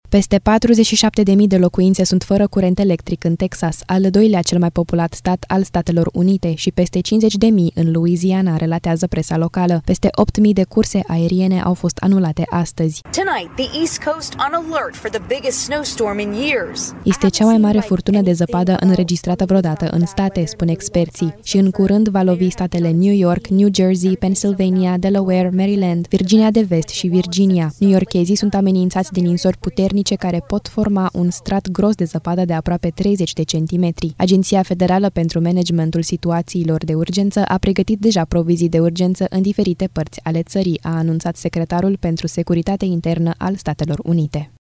Peste 47.000 de locuințe sunt fără curent electric în Texas, al doilea cel mai populat stat al Statelor Unite, și peste 50.000 în Louisiana, relatează presa locală. Peste 8.000 de curse aeriene au fost anulate astăzi. Este cea mai mare furtună de zăpadă înregistrată vreodată în state, spun experții, și în curând va lovi statele New York, New Jersey, Pennsylvania, Delaware, Maryland, Virginia de Vest și Virginia. Newyorkezii sunt amenințați de ninsori puternice care pot forma un strat gros de zăpadă de aproape 30 de centimetri. Agenția Federală pentru Managementul Situațiilor de Urgență a pregătit deja provizii de urgență în diferite părți ale țării, a anunțat secretarul pentru Securitate Internă al Statelor Unite.